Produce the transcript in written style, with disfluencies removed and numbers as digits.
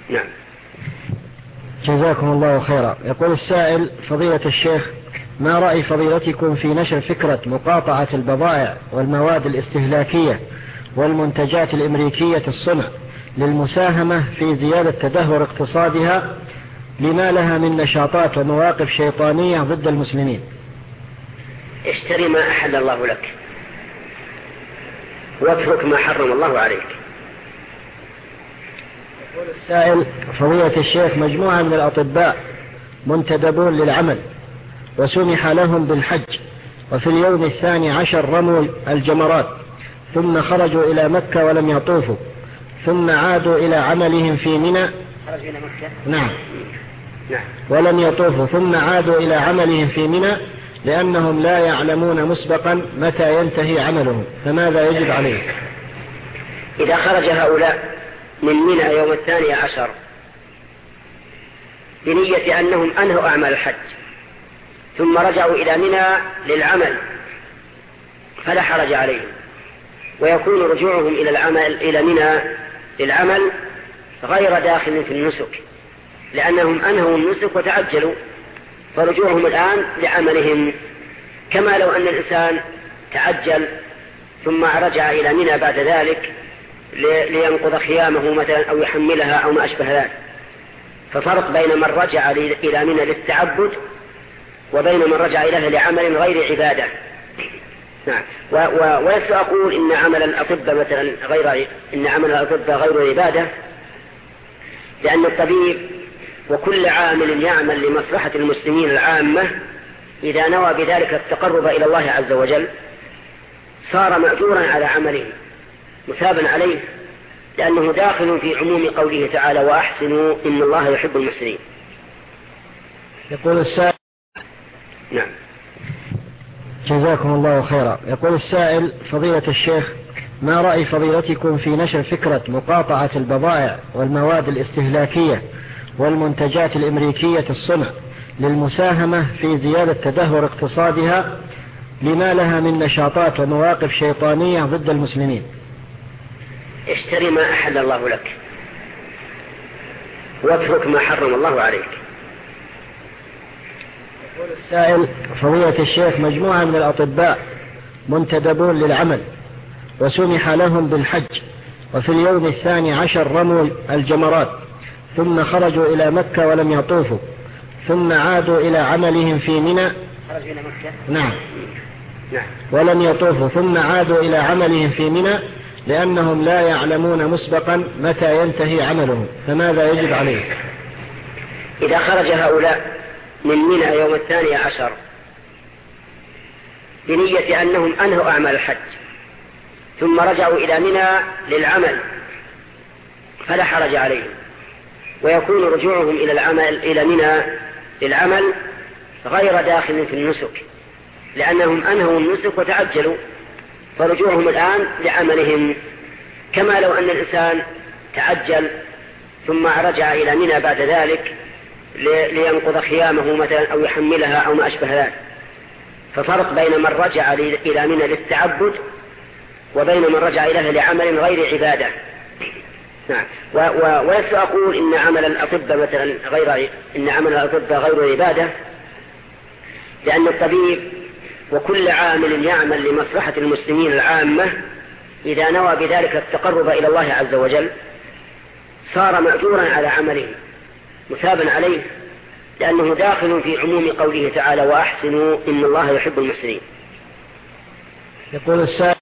نعم. جزاكم الله خيرا. يقول السائل: فضيلة الشيخ، ما رأي فضيلتكم في نشر فكرة مقاطعة البضائع والمواد الاستهلاكية والمنتجات الأمريكية الصنع للمساهمة في زيادة تدهور اقتصادها لما لها من نشاطات ومواقف شيطانية ضد المسلمين؟ اشتري ما أحل الله لك واترك ما حرم الله عليك. يقول السائل: فضيلة الشيخ، مجموعة من الأطباء منتدبون للعمل وسمح لهم بالحج، وفي اليوم 12 رموا الجمرات، ثم خرجوا إلى مكة ولم يطوفوا، ثم عادوا إلى عملهم في منى. خرجوا إلى مكة؟ نعم. ولم يطوفوا، ثم عادوا إلى عملهم في منى لأنهم لا يعلمون مسبقا متى ينتهي عملهم، فماذا يجب عليه؟ إذا خرج هؤلاء من منى يوم 12 بنية أنهم أنهوا أعمال الحج ثم رجعوا إلى منى للعمل فلا حرج عليهم، ويكون رجوعهم إلى منى للعمل غير داخل في النسك، لأنهم أنهوا النسك وتعجلوا، فرجوعهم الآن لعملهم، كما لو أن الإنسان تعجل ثم رجع إلى منى بعد ذلك لينقض خيامه مثلا أو يحملها أو ما أشبه ذلك. ففرق بين من رجع إلى منى للتعبد وبين من رجع إليها لعمل غير عبادة. نعم. ولست أقول إن عمل الأطباء مثلا غير عبادة، لأن الطبيب وكل عامل يعمل لمصلحة المسلمين العامة إذا نوى بذلك التقرب إلى الله عز وجل صار مأجورا على عمله مثابا عليه، لأنه داخل في عموم قوله تعالى: وأحسنوا إن الله يحب المحسنين. يقول السائل: نعم. جزاكم الله خيرا. يقول السائل: فضيلة الشيخ، ما رأي فضيلتكم في نشر فكرة مقاطعة البضائع والمواد الاستهلاكية والمنتجات الأمريكية الصنع للمساهمة في زيادة تدهور اقتصادها لما لها من نشاطات ومواقف شيطانية ضد المسلمين؟ اشتري ما أحل الله لك واترك ما حرم الله عليك. يقول السائل: فضيلة الشيخ، مجموعة من الأطباء منتدبون للعمل وسمح لهم بالحج، وفي اليوم 12 رموا الجمرات، ثم خرجوا إلى مكة ولم يطوفوا، ثم عادوا إلى عملهم في منى. خرجوا إلى مكة؟ نعم. ولم يطوفوا، ثم عادوا إلى عملهم في منى لأنهم لا يعلمون مسبقا متى ينتهي عملهم، فماذا يجب عليه؟ إذا خرج هؤلاء من منى يوم 12 بنية أنهم أنهوا أعمال الحج ثم رجعوا إلى منى للعمل فلا حرج عليهم، ويكون رجوعهم إلى منى للعمل غير داخل في النسك، لأنهم أنهوا النسك وتعجلوا، فرجوعهم الآن لعملهم، كما لو أن الإنسان تعجل ثم رجع إلى منى بعد ذلك لينقض خيامه مثلا أو يحملها أو ما أشبه ذلك. ففرق بين من رجع إلى منى للتعبد وبين من رجع إليها لعمل غير عبادة. نعم. ولست أقول إن عمل الأطباء مثلا غير عبادة، لأن الطبيب وكل عامل يعمل لمصلحة المسلمين العامة إذا نوى بذلك التقرب إلى الله عز وجل صار مأجورا على عمله مثابا عليه، لأنه داخل في عموم قوله تعالى: وأحسنوا إن الله يحب المحسنين. يقول السائل: